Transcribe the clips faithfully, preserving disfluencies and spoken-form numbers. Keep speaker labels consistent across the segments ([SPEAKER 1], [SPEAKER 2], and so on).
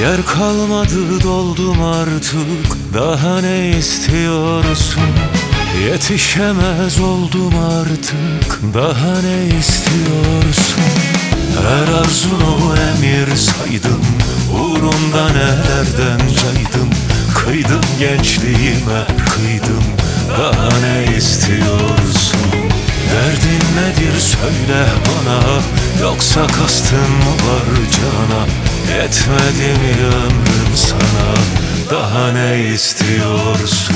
[SPEAKER 1] Yer kalmadı, doldum artık, daha ne istiyorsun? Yetişemez oldum artık, daha ne istiyorsun? Her arzunu emir saydım, uğrunda nelerden caydım. Kıydım gençliğime, kıydım, daha ne istiyorsun? Derdin nedir söyle bana, yoksa kastın mı var cana? Yetmedi mi ömrüm sana, daha ne istiyorsun?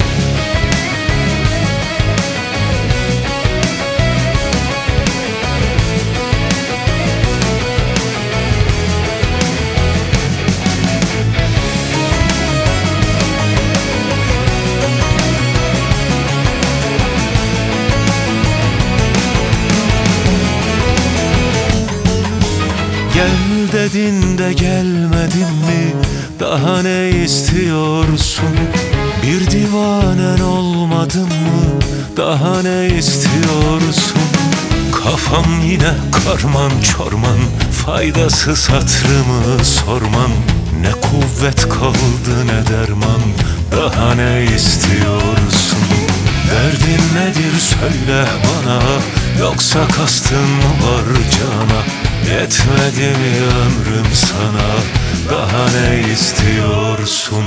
[SPEAKER 1] Gel dedin de gelmedin mi, daha ne istiyorsun? Bir divanen olmadın mı, daha ne istiyorsun? Kafam yine karman çorman, faydasız hatırımı sorman. Ne kuvvet kaldı ne derman, daha ne istiyorsun? Derdin nedir söyle bana, yoksa kastın mı var cana? Yetmedi mi ömrüm sana, daha ne istiyorsun?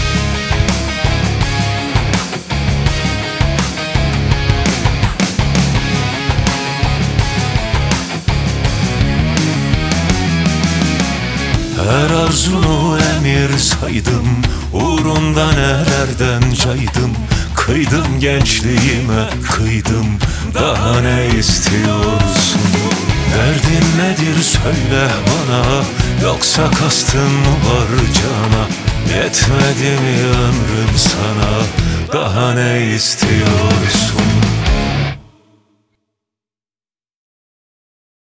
[SPEAKER 1] Her arzunu emir saydım, uğrunda nelerden caydım. Kıydım gençliğime, kıydım, daha ne istiyorsun? Derdin nedir söyle bana, yoksa kastın mı var cana? Yetmedi mi ömrüm sana, daha ne istiyorsun?